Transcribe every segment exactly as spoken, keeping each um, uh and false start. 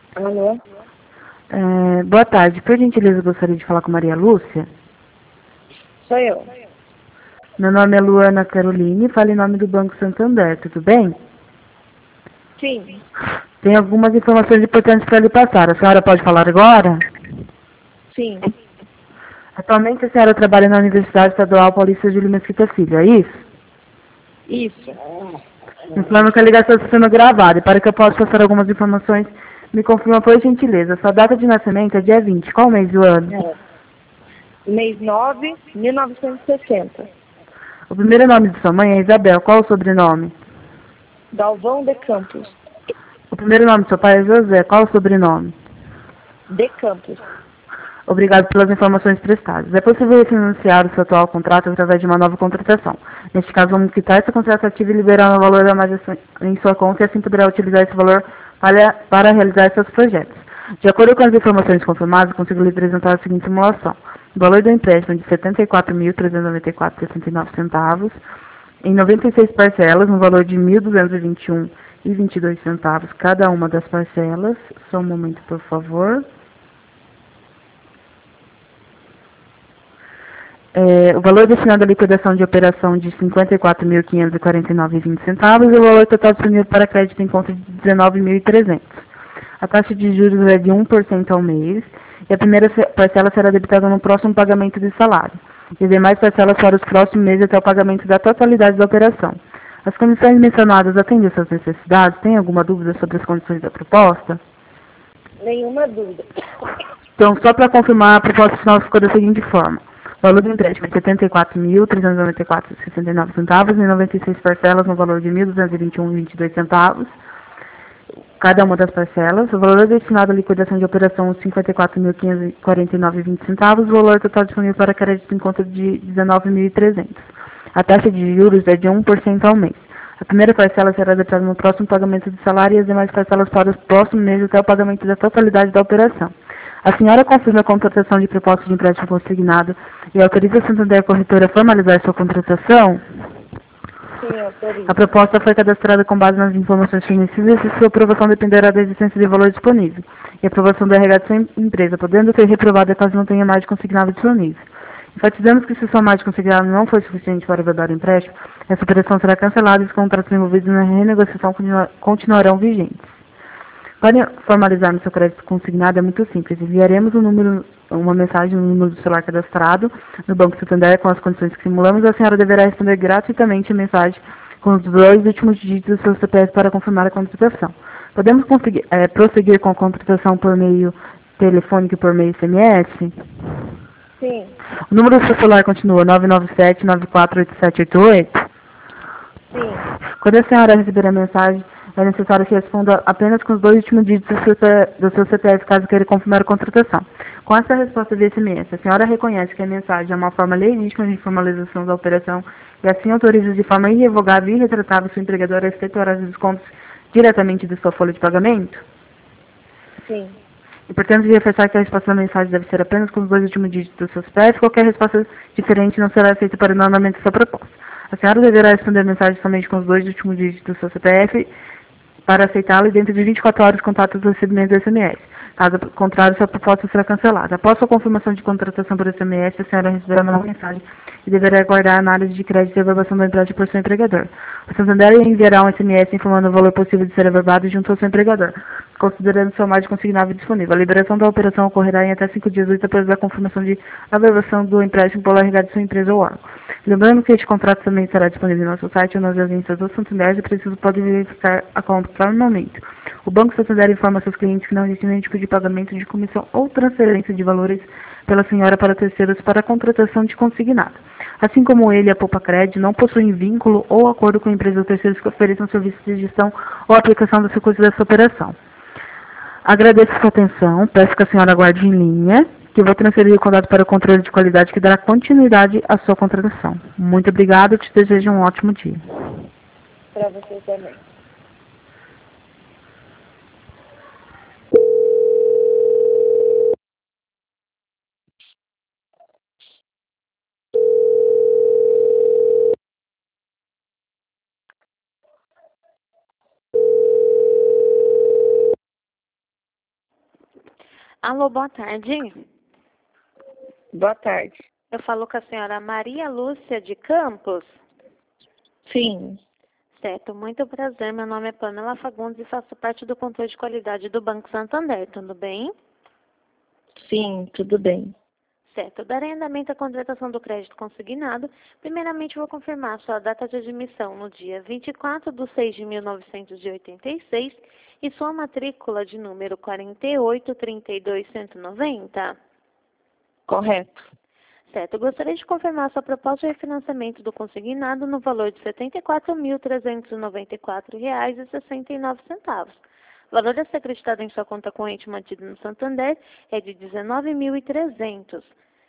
Alô? É, boa tarde. Por gentileza, gostaria de falar com Maria Lúcia. Sou eu. Meu nome é Luana Caroline, falo em nome do Banco Santander, tudo bem? Sim. Tem algumas informações importantes para lhe passar. A senhora pode falar agora? Sim. Atualmente a senhora trabalha na Universidade Estadual Paulista de Mesquita Filho, é isso? Isso. Informo que a ligação está sendo gravada e para que eu possa passar algumas informações, me confirma por gentileza. Sua data de nascimento é dia vinte. Qual mês do ano? É. Mês nove, mil novecentos e sessenta. O primeiro nome de sua mãe é Isabel. Qual o sobrenome? Galvão de Campos. O primeiro nome de seu pai é José. Qual o sobrenome? De Campos. Obrigado pelas informações prestadas. É possível refinanciar o seu atual contrato através de uma nova contratação. Neste caso, vamos quitar essa contratativa e liberar o valor a mais em sua conta e assim poderá utilizar esse valor para, para realizar seus projetos. De acordo com as informações confirmadas, consigo lhe apresentar a seguinte simulação. O valor do empréstimo é de setenta e quatro mil trezentos e noventa e quatro reais e sessenta e nove centavos, em noventa e seis parcelas, no valor de mil duzentos e vinte e um reais e vinte e dois centavos cada uma das parcelas. Só um momento, por favor. É, o valor destinado à liquidação de operação de cinquenta e quatro mil quinhentos e quarenta e nove reais e vinte centavos e o valor total disponível para crédito em conta de dezenove mil e trezentos reais. A taxa de juros é de um por cento ao mês e a primeira parcela será debitada no próximo pagamento de salário e as demais parcelas para os próximos meses até o pagamento da totalidade da operação. As condições mencionadas atendem às suas necessidades? Tem alguma dúvida sobre as condições da proposta? Nenhuma dúvida. Então, só para confirmar, a proposta final ficou da seguinte forma. O valor do empréstimo é setenta e quatro mil trezentos e noventa e quatro reais e sessenta e nove centavos e noventa e seis parcelas no valor de mil duzentos e vinte e um reais e vinte e dois centavos cada uma das parcelas. O valor destinado à liquidação de operação cinquenta e quatro mil quinhentos e quarenta e nove reais e vinte centavos. O valor total disponível para crédito em conta de dezenove mil e trezentos reais. A taxa de juros é de um por cento ao mês. A primeira parcela será debitada no próximo pagamento de salário e as demais parcelas para os próximos meses até o pagamento da totalidade da operação. A senhora confirma a contratação de proposta de empréstimo consignado e autoriza a Santander Corretora a formalizar sua contratação? Sim, A autorizo. proposta foi cadastrada com base nas informações fornecidas e sua aprovação dependerá da existência de valor disponível e aprovação do R H de sua empresa, podendo ser reprovada caso não tenha mais de consignado disponível. Enfatizamos que se sua margem consignada não for suficiente para vedar o empréstimo, essa operação será cancelada e os contratos envolvidos na renegociação continuarão vigentes. Para formalizarmos seu crédito consignado é muito simples. Enviaremos um número, uma mensagem no número do celular cadastrado no Banco Santander com as condições que simulamos. A senhora deverá responder gratuitamente a mensagem com os dois últimos dígitos do seu C P F para confirmar a contratação. Podemos conseguir, é, prosseguir com a contratação por meio telefônico e por meio S M S? Sim. O número do seu celular continua nove nove sete, nove quatro oito sete oito oito? Sim. Quando a senhora receber a mensagem, é necessário que responda apenas com os dois últimos dígitos do seu, do seu C P F, caso queira confirmar a contratação. Com essa resposta via S M S, a senhora reconhece que a mensagem é uma forma legítima de formalização da operação e assim autoriza de forma irrevogável e irretratável sua empregadora a efetuar os descontos diretamente de sua folha de pagamento? Sim. Importante reforçar que a resposta da mensagem deve ser apenas com os dois últimos dígitos do seu C P F. Qualquer resposta diferente não será aceita para o andamento da sua proposta. A senhora deverá responder a mensagem somente com os dois últimos dígitos do seu C P F para aceitá-la e dentro de vinte e quatro horas contatos do recebimento do S M S. Caso contrário, sua proposta será cancelada. Após sua confirmação de contratação por S M S, a senhora receberá uma nova mensagem e deverá aguardar a análise de crédito e averbação do empréstimo por seu empregador. O Santander enviará um S M S informando o valor possível de ser averbado junto ao seu empregador, considerando sua margem consignável disponível. A liberação da operação ocorrerá em até cinco dias úteis após a confirmação de averbação do empréstimo pela R H de sua empresa ou órgão. Lembrando que este contrato também estará disponível no nosso site ou nas agências do Santander e preciso pode verificar a conta no momento. O Banco Santander informa seus clientes que não existe nenhum tipo de pagamento de comissão ou transferência de valores pela senhora para terceiros para a contratação de consignado. Assim como ele, a Poupa Cred não possuem vínculo ou acordo com empresas ou terceiros que ofereçam serviços de gestão ou aplicação dos recursos dessa operação. Agradeço sua atenção, peço que a senhora aguarde em linha, que vou transferir o contato para o controle de qualidade que dará continuidade à sua contratação. Muito obrigado, te desejo um ótimo dia. Para você também. Alô, boa tarde. Boa tarde. Eu falo com a senhora Maria Lúcia de Campos. Sim. Certo, muito prazer. Meu nome é Pamela Fagundes e faço parte do controle de qualidade do Banco Santander. Tudo bem? Sim, tudo bem. Certo, darei andamento à contratação do crédito consignado. Primeiramente, vou confirmar sua data de admissão no dia vinte e quatro de seis de mil novecentos e oitenta e seis e sua matrícula de número quarenta e oito, trinta e dois, cento e noventa. Correto. Certo, eu gostaria de confirmar sua proposta de refinanciamento do consignado no valor de setenta e quatro mil, trezentos e noventa e quatro reais e sessenta e nove centavos. O valor a ser acreditado em sua conta corrente mantida no Santander é de dezenove mil e trezentos.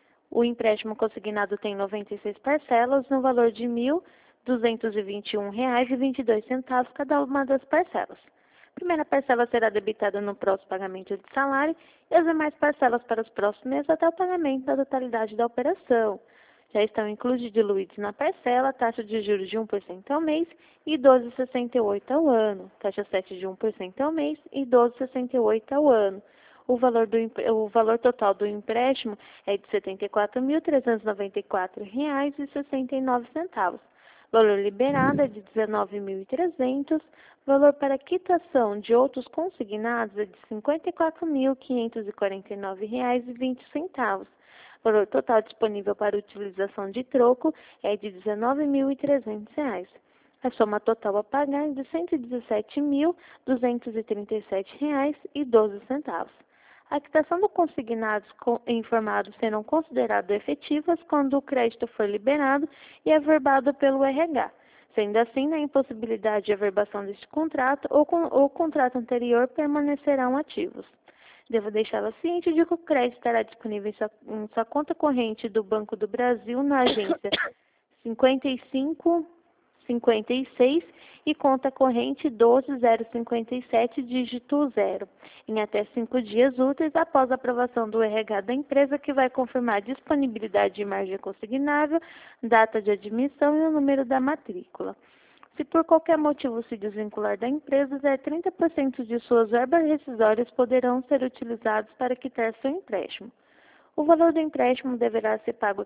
O empréstimo consignado tem noventa e seis parcelas no valor de mil duzentos e vinte e um reais e vinte e dois centavos cada uma das parcelas. A primeira parcela será debitada no próximo pagamento de salário e as demais parcelas para os próximos meses até o pagamento da totalidade da operação. Já estão incluídos diluídos na parcela taxa de juros de um por cento ao mês e doze vírgula sessenta e oito ao ano, taxa sete de um por cento ao mês e doze vírgula sessenta e oito ao ano. O valor, do, o valor total do empréstimo é de setenta e quatro mil, trezentos e noventa e quatro reais e sessenta e nove centavos. Valor liberado é de dezenove mil e trezentos. Valor para quitação de outros consignados é de cinquenta e quatro mil, quinhentos e quarenta e nove reais e vinte centavos. Valor total disponível para utilização de troco é de dezenove mil e trezentos reais. A soma total a pagar é de cento e dezessete mil, duzentos e trinta e sete reais e doze centavos. A quitação dos consignados informados serão consideradas efetivas quando o crédito for liberado e averbado pelo R H. Sendo assim, na impossibilidade de averbação deste contrato, ou o contrato anterior permanecerão ativos. Devo deixá-la ciente de que o crédito estará disponível em sua, em sua conta corrente do Banco do Brasil na agência cinquenta e cinco, cinquenta e seis e conta corrente doze zero cinquenta e sete, dígito zero, em até cinco dias úteis após a aprovação do R H da empresa, que vai confirmar a disponibilidade de margem consignável, data de admissão e o número da matrícula. Se por qualquer motivo se desvincular da empresa, até trinta por cento de suas verbas rescisórias poderão ser utilizados para quitar seu empréstimo. O valor do empréstimo deverá ser pago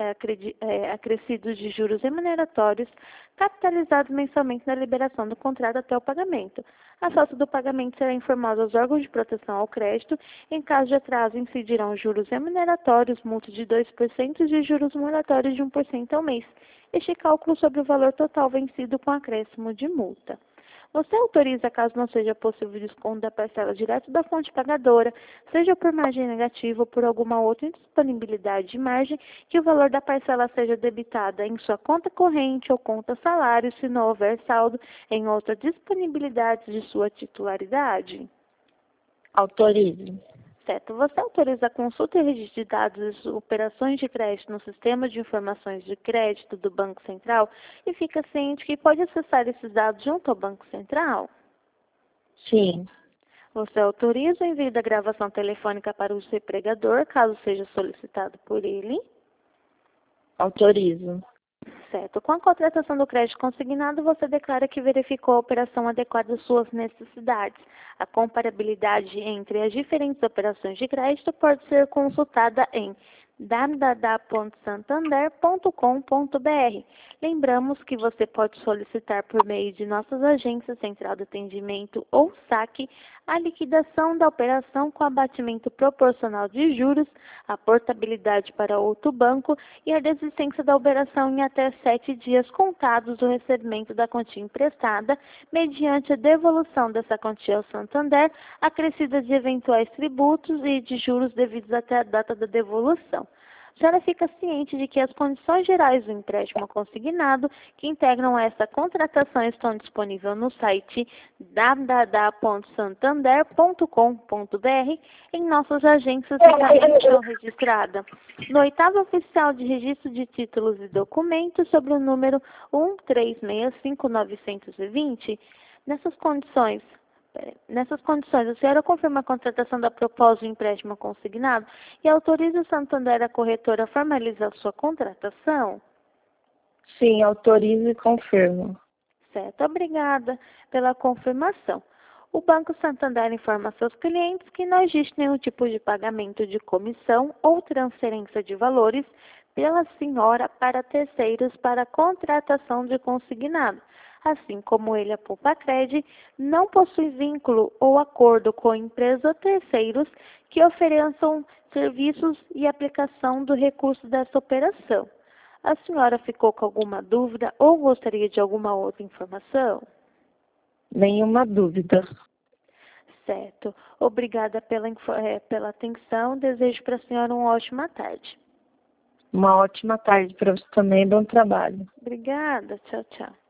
acrescido de juros remuneratórios, capitalizados mensalmente na liberação do contrato até o pagamento. A falta do pagamento será informada aos órgãos de proteção ao crédito. Em caso de atraso, incidirão juros remuneratórios, multa de dois por cento e juros moratórios de um por cento ao mês. Este cálculo sobre o valor total vencido com acréscimo de multa. Você autoriza, caso não seja possível desconto da parcela direto da fonte pagadora, seja por margem negativa ou por alguma outra indisponibilidade de margem, que o valor da parcela seja debitada em sua conta corrente ou conta salário, se não houver saldo em outra disponibilidade de sua titularidade? Autorizo. Certo. Você autoriza a consulta e registro de dados e operações de crédito no sistema de informações de crédito do Banco Central e fica ciente que pode acessar esses dados junto ao Banco Central? Sim. Você autoriza o envio da gravação telefônica para o seu empregador, caso seja solicitado por ele? Autorizo. Certo. Com a contratação do crédito consignado, você declara que verificou a operação adequada às suas necessidades. A comparabilidade entre as diferentes operações de crédito pode ser consultada em w w w ponto santander ponto com ponto b r. Lembramos que você pode solicitar por meio de nossas agências Central de Atendimento ou saque a liquidação da operação com abatimento proporcional de juros, a portabilidade para outro banco e a desistência da operação em até sete dias contados do recebimento da quantia emprestada, mediante a devolução dessa quantia ao Santander, acrescida de eventuais tributos e de juros devidos até a data da devolução. A senhora fica ciente de que as condições gerais do empréstimo consignado que integram essa contratação estão disponíveis no site w w w ponto santander ponto com ponto b r, em nossas agências de registrada no oitavo oficial de registro de títulos e documentos sobre o número um três seis cinco nove dois zero. Nessas condições, Nessas condições, a senhora confirma a contratação da proposta de empréstimo consignado e autoriza o Santander, a corretora, a formalizar sua contratação? Sim, autorizo e confirmo. Certo, obrigada pela confirmação. O Banco Santander informa a seus clientes que não existe nenhum tipo de pagamento de comissão ou transferência de valores pela senhora para terceiros para contratação de consignado. Assim como ele, a Poupa-Cred, não possui vínculo ou acordo com empresas ou terceiros que ofereçam serviços e aplicação do recurso dessa operação. A senhora ficou com alguma dúvida ou gostaria de alguma outra informação? Nenhuma dúvida. Certo. Obrigada pela, eh, pela atenção. Desejo para a senhora uma ótima tarde. Uma ótima tarde para você também, bom trabalho. Obrigada. Tchau, tchau.